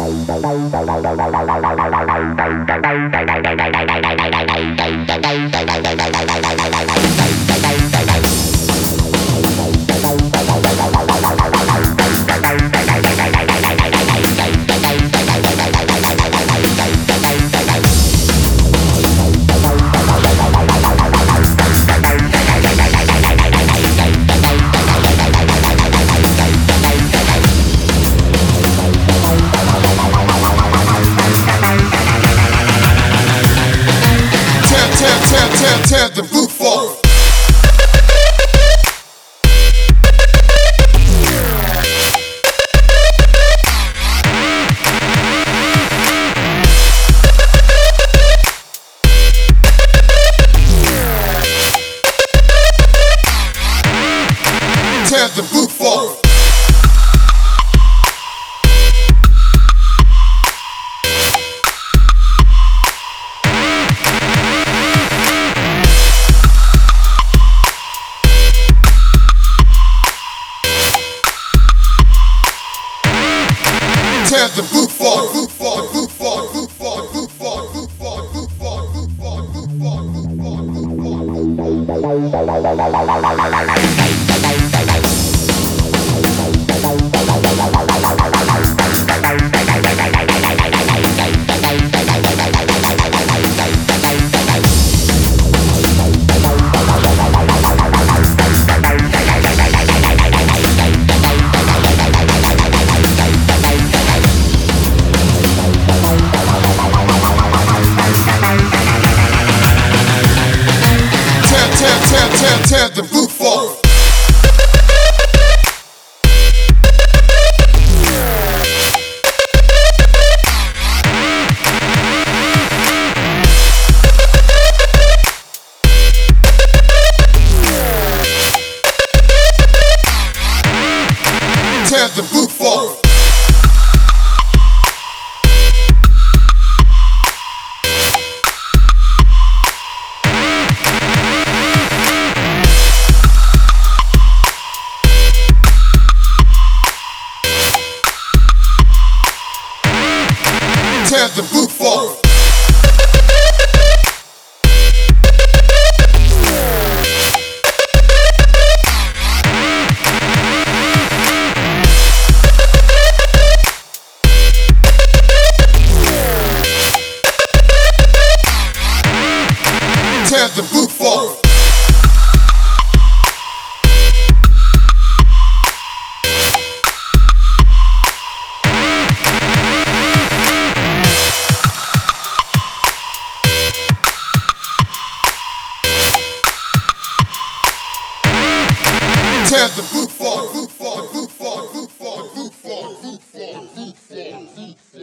Tear the roof off. Tear the roof off. Tear the roof off, roof off, roof off, roof off, roof off, roof off, roof off, roof off, tear the roof off. Tear the roof off. Tear the roof off. Tear the roof off. Tear the roof off, roof off, roof off, roof off, roof off, roof off, roof off, roof off.